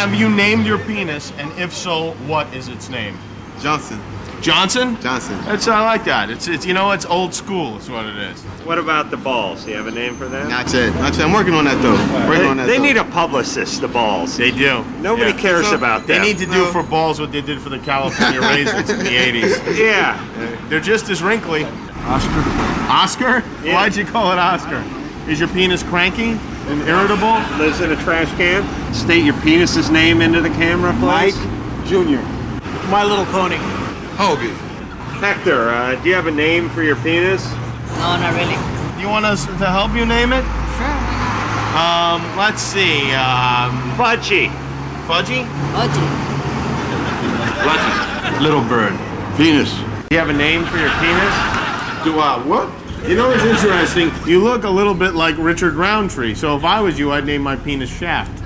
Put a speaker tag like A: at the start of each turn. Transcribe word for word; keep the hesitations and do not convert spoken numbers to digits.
A: Have you named your penis, and if so, what is its name?
B: Johnson.
A: Johnson?
B: Johnson.
A: That's I like that. It's it's you know it's old school. It's what it is.
C: What about the balls? Do you have a name for them?
B: Not yet. Not yet. I'm working on that though. Working
C: They,
B: on that.
C: they
B: though.
C: need a publicist, the balls.
A: They do.
C: Nobody
A: Yeah.
C: cares
B: So,
C: about
A: They
C: them.
A: need to do
B: No.
A: for balls what they did for the California raisins in the eighties.
C: Yeah.
A: They're just as wrinkly.
D: Oscar.
A: Oscar?
C: Yeah.
A: Why'd you call it Oscar? Is your penis cranky and irritable?
C: Lives in a trash can. State your penis's name into the camera, please.
D: Mike Junior
E: My Little Pony.
B: Hoagie.
C: Hector, uh, do you have a name for your penis?
F: No, not really.
A: You want us to help you name it?
F: Sure.
A: Um, let's see. Um,
C: Fudgy.
A: Fudgy?
F: Fudgy.
D: Little Bird. Penis.
C: Do you have a name for your penis?
A: Do I what? You know what's interesting? You look a little bit like Richard Roundtree. So if I was you, I'd name my penis Shaft.